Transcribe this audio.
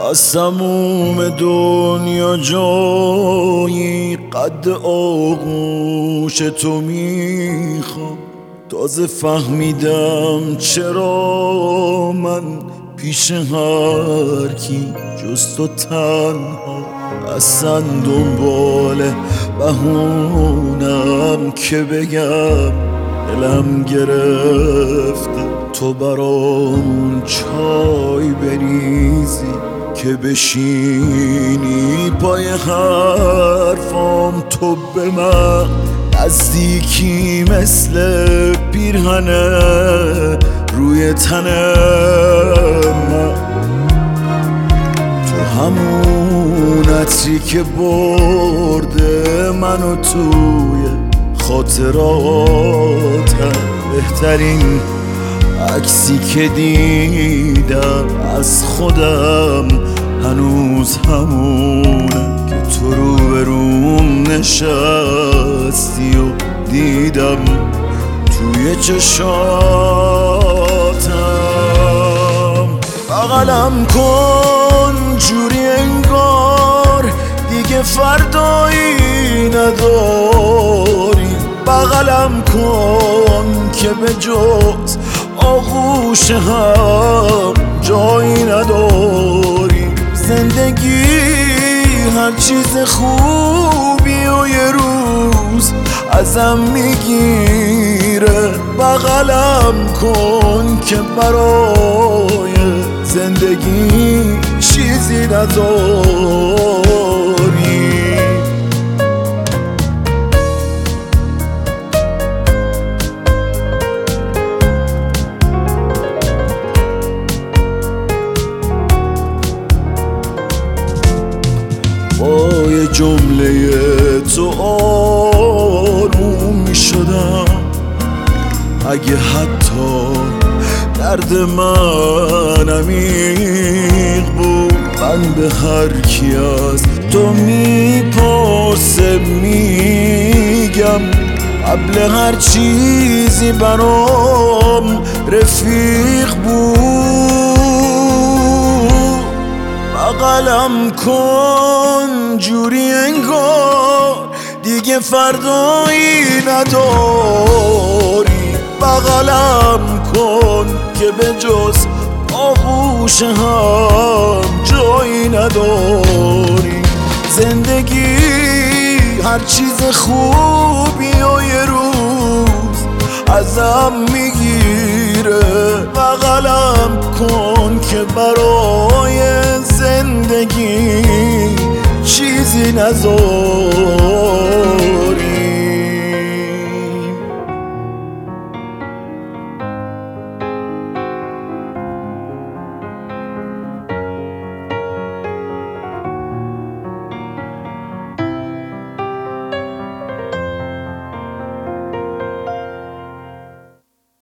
از تموم دنیا جایی قد آغوش تو میخوام. تازه فهمیدم چرا من پیش هر کی جز تو تنها. اصلا دنبال بهونم که بگم دلم گرفته تو برام چای بریزی که بشینی پای حرفام. تو به من نزدیکی مثل پیرهنه روی تن من. تو همون عطری که برده منو توی خاطراتم. بهترین عکسی که دیدم از خودم هنوز همونه که تو روبروم نشستی و دیدم توی چشاتم. بغلم کن جوری انگار دیگه فردایی نداری. بغلم کن که به جز آغوش هم جایی نداری. زندگی هر چیز خوبی و یه روز ازم میگیره. بغلم کن که برای زندگی چیزی نداری. با یه جمله تو آروم می شدم. اگه حتی درد من عمیق بود من به هر کی از تو میپرسه میگم قبل هر چیزی برام رفیق بود. بغلم کن جوری انگار دیگه فردایی نداری. بغلم کن که به جز آغوش هم جایی نداری. زندگی هر چیز خوبی و یه روز ازم میگیره. بغلم کن که برای زندگی چیزی نذاری.